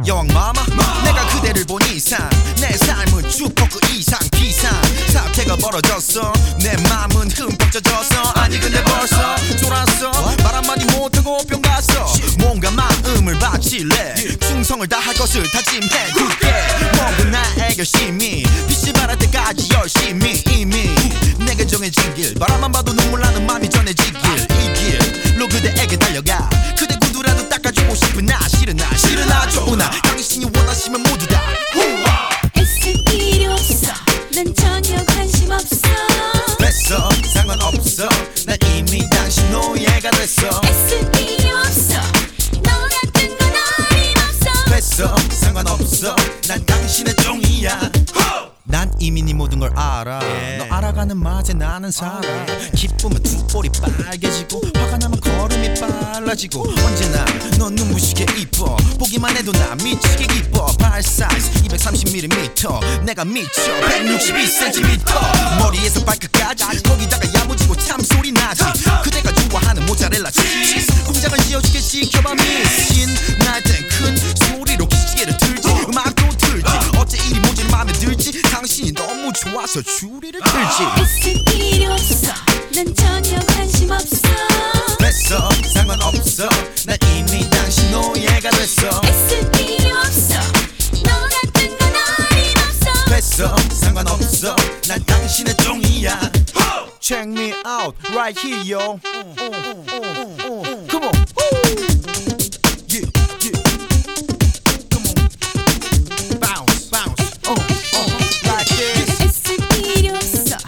여왕 마마 내가 그대를 본 이상 내 삶은 축복 그 이상 비상 사태가 벌어졌어 내 맘은 흠뻑 젖었어 아니 근데 벌써 졸았어 말 한마디 못하고 병 갔어 뭔가 마음을 바칠래 충성을 다할 것을 다짐해 굳게 뭔가 나의 결심이 빛이 발할 때까지 열심히 이미 내게 정해진 길 바라만 봐도 눈물 나는 맘이 전해지길 이 길로 그대에게 달려가 그대 구두라도 닦아주고 싶은 나 싫은 나 좋은 나 당신이 원하시면 모두 다 애쓸 필요 없어 난 전혀 관심 없어 됐어 상관없어 난 이미 당신 노예가 됐어 애쓸 필요 없어 너 같은 건 어림없어 됐어 상관없어 난 당신의 종이야 난 이미 네 모든 걸 알아 너 알아가는 맛에 나는 살아 기쁘면 두 볼이 빨개지고 화가 나면 걸음이 빨라지고 언제나 넌 눈부시게 이뻐 보기만 해도 나 미치게 기뻐 발 사이즈 230mm 내가 미쳐 162cm 머리에서 발끝까지 거기다가 야무지고 참소리 나지 그대가 좋아하는 모짜렐라 치즈 공장을 지어주게 시켜봐 미신 날 땐 큰 소리로 기지개를 틀지 음악도 틀지 어째 이리 모질 맘에 들지 당신이 너무 좋아서 줄이를 틀지 애쓸 필요 없어 난 전혀 관심 없어 됐어 상관없어 난 이미 당신 노예가 됐어 애쓸 필요 없어 너 같은 건 어림없어 됐어 상관없어 난 당신의 종이야 Check me out right here yo Come on Yeah yeah Come on Bounce bounce like this 애쓸 필요 없어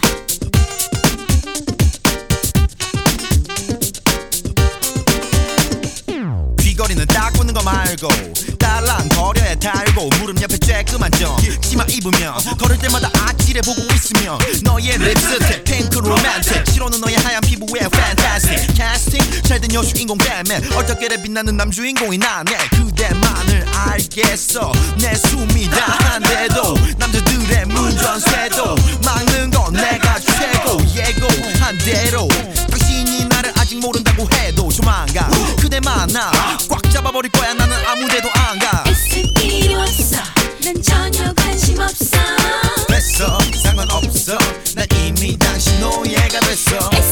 귀걸이는 딱 붙는 거 말고 딸랑거려야 달고 무릎 옆에 쬐끄만 점 치마 입으면 걸을 때마다 아찔해 보고 있으면 너의 립스틱 핑크 로맨틱 치로는 너의 하얀 피부에 fantastic 캐스팅 잘된 여주인공 배맨 얼떨결에 빛나는 남주인공이 나네 그대만을 알겠어 내 숨이 다한데도 남자들의 문전세도 막는 건 내가 최고 예고한 대로 당신이 나를 아직 모른다고 해도 조만간 그대 만나 꽉 잡아버릴 거야 나는 아무데도 안가 애쓸 필요 없어 난 전혀 관심 없어 됐어 상관없어 난 이미 당신 노예가 됐어